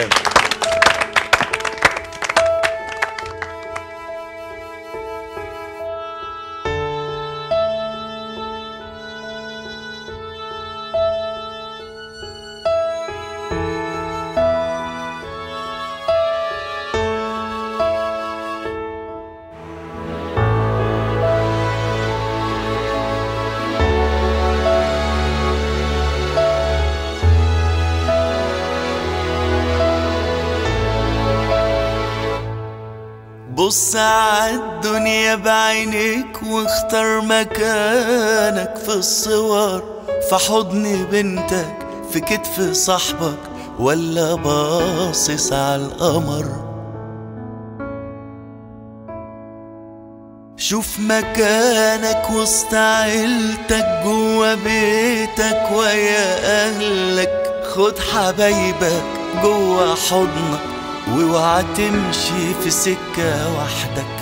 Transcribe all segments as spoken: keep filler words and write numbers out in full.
سلام. بص عالدنيا بعينيك واختار مكانك في الصور، في حضن بنتك، في كتف صاحبك، ولا باصص عالقمر. شوف مكانك وسط عيلتك جوا بيتك ويا اهلك، خد حبايبك جوا حضنك واوعى تمشي في سكة وحدك.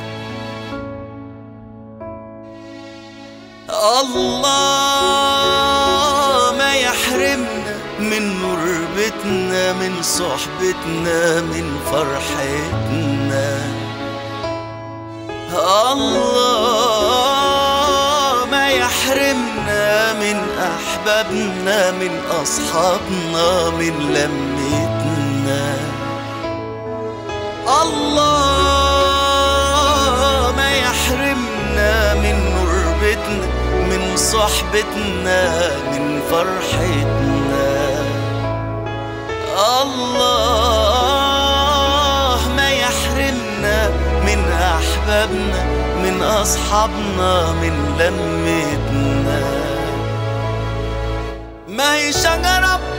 الله ما يحرمنا من نور بيتنا، من صحبتنا، من فرحتنا. الله ما يحرمنا من أحبابنا، من أصحابنا، من لمتنا. الله ما يحرمنا من نور بيتنا، من صحبتنا، من فرحتنا. الله ما يحرمنا من أحبابنا، من أصحابنا، من لمتنا. ما هي شجرة